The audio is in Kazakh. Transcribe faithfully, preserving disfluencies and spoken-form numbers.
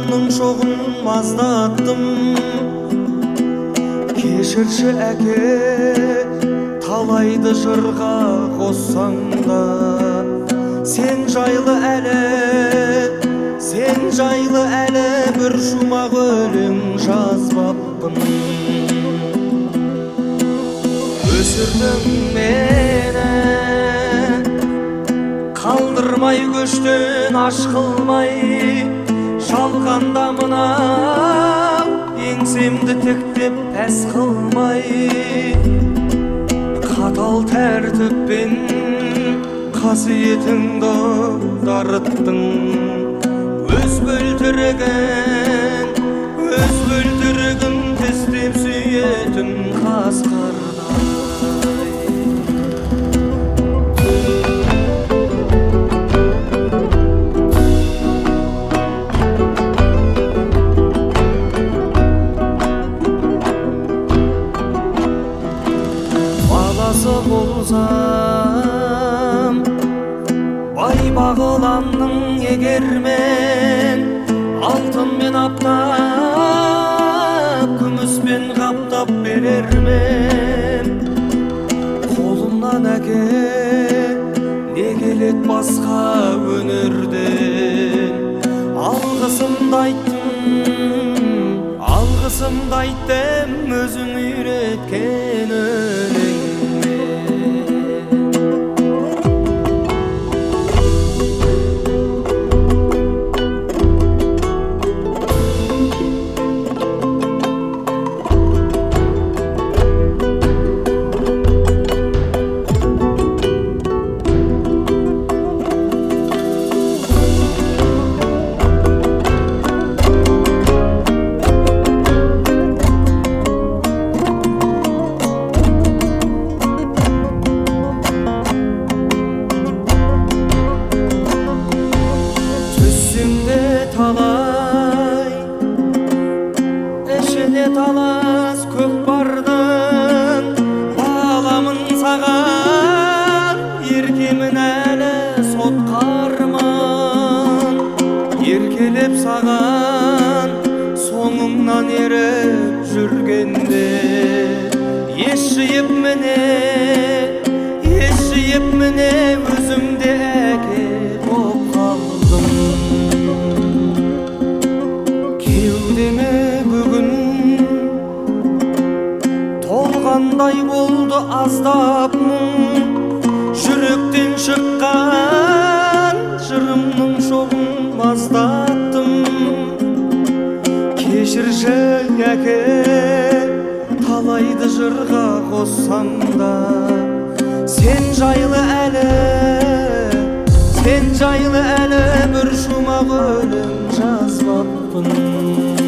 жарымның шоғын маздаттым. Кешірші әке, талайды жырға қоссаң да, сен жайлы әлі, сен жайлы әлі бір шумақ өлең жазбаппын. Өсірдің мені, қалдырмай көштен аш қылмай, жалғанда мынау еңсемді тіктеп пәс қылмай, қатал тәртіппен қасиетіңді дарыттың. Өз бөлтірігін, өз бөлтірігін тістеп сүйетін қасқырдай. Баласы болсам, бай бағыланның егермен, алтынмен аптап, күміспен қаптап берермен. Қолымнан әке, не келет басқа өнерден? Алғысымды айттым, алғысымды айттым, өзің үйреткен өлеңмен. Талай, ішіне талас көк бардың, баламын саған, еркемін әлі сотқарман. Еркелеп саған, соңыңнан еріп жүргенде, ес жиып міне, ес жиып міне, өзімде әке боп қалдым. Бүгін толғандай болды аздап мұң, жүректен шыққан жырымның шоғын маздаттым. Кешірші әке, талайды жырға қоссам да, сен жайлы әлі, сен жайлы әлі бір шумақ өлең жазбаппын.